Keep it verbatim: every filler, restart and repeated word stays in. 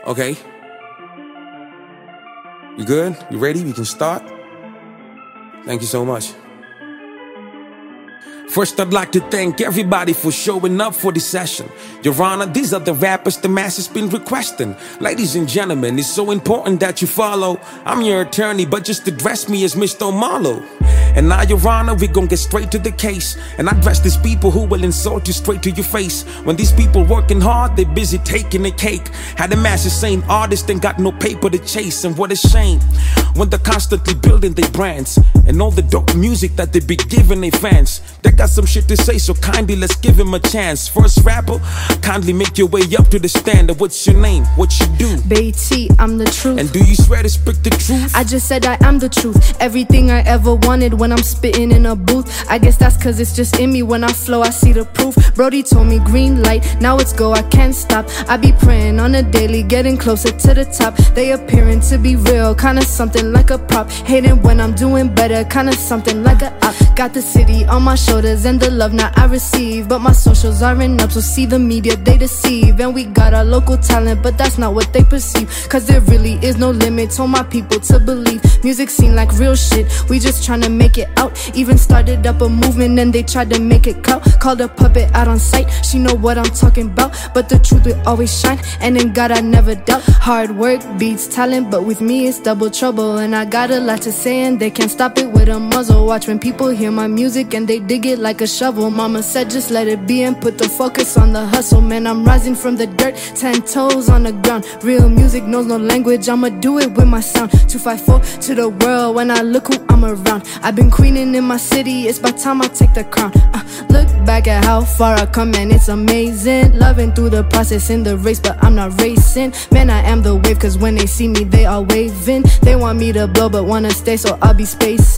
Okay. You good? You ready? We can start? Thank you so much. First, I'd like to thank everybody for showing up for this session. Your Honor, these are the rappers the masses been requesting. Ladies and gentlemen, it's so important that you follow. I'm your attorney, but just address me as Mister Marlowe. And now, Your Honor, we gon' get straight to the case. And I address these people who will insult you straight to your face. When these people working hard, they busy taking a cake. Had the masses saying artists ain't got no paper to chase. And what a shame when they're constantly building their brands and all the dope music that they be giving their fans. They got some shit to say, so kindly let's give him a chance. First rapper, kindly make your way up to the stand. What's your name? What you do? Beatty, I'm the truth. And do you swear to speak the truth? I just said I am the truth. Everything I ever wanted when I'm spitting in a booth. I guess that's cause it's just in me. When I flow, I see the proof. Brody told me green light, now it's go, I can't stop. I be praying on a daily, getting closer to the top. They appearing to be real, kinda something like a prop. Hating when I'm doing better, kinda something like a op. Got the city on my shoulders and the love now I receive. But my socials aren't up, so see the media, they deceive. And we got our local talent, but that's not what they perceive. Cause there really is no limit, told my people to believe. Music seem like real shit, we just tryna make it out. Even started up a movement and they tried to make it clout. Called a puppet out on sight, she know what I'm talking about. But the truth will always shine, and in God I never doubt. Hard work beats talent, but with me it's double trouble. And I got a lot to say and they can't stop it with a muzzle. Watch when people hear my music and they dig it like a shovel. Mama said just let it be and put the focus on the hustle. Man, I'm rising from the dirt, ten toes on the ground. Real music knows no language, I'ma do it with my sound. Two five four to the world when I look who I'm around. I've been queening in my city, it's by time I take the crown. uh, Look back at how far I come and it's amazing. Loving through the process in the race, but I'm not racing. Man, I am the wave, cause when they see me they are waving. They want me to blow but wanna stay, so I'll be spacing.